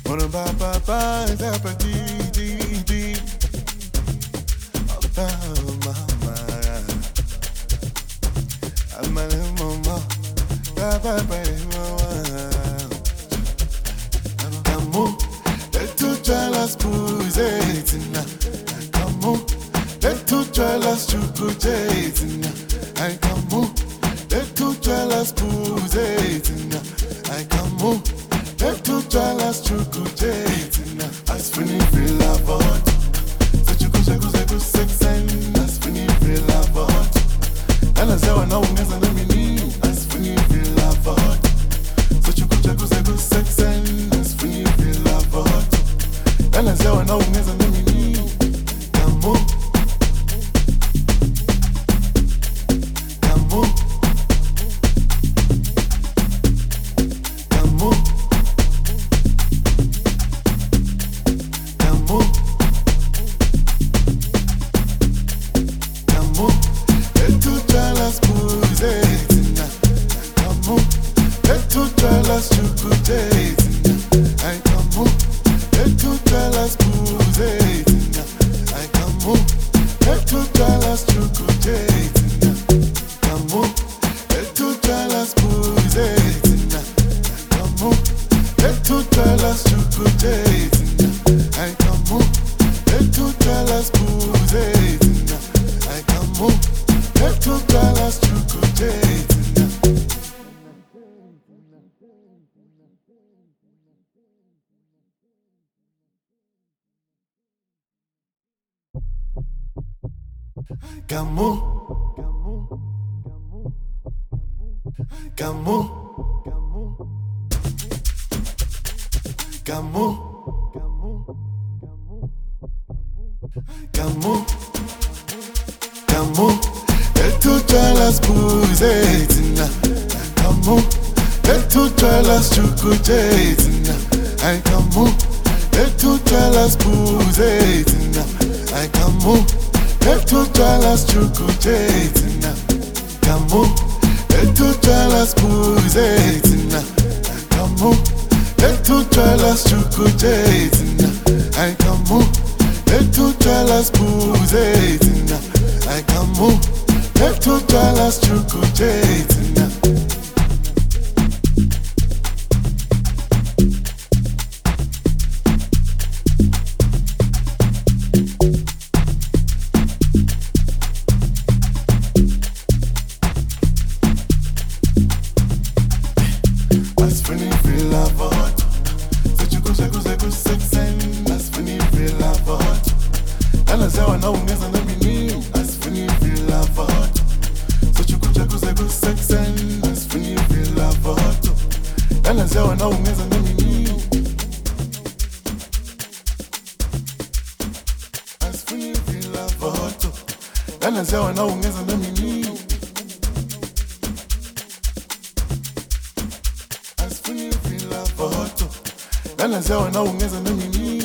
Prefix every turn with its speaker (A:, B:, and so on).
A: Ora ba ba ba za pa di di di. Ba ma ma. Amale mama. Ba ba ba mama. Come let two jealous puzetina. Come let two jealous chukujetina. I come let two jealous puzetina. I come let two jealous chukujetina. As funny feel about. So chukujeku sexen. As funny feel about. And as I know ngeza na mini. As funny feel about. So chukujeku sexen. As funny feel about. And as I know ngeza na mini. Come on. Ungeza na mimi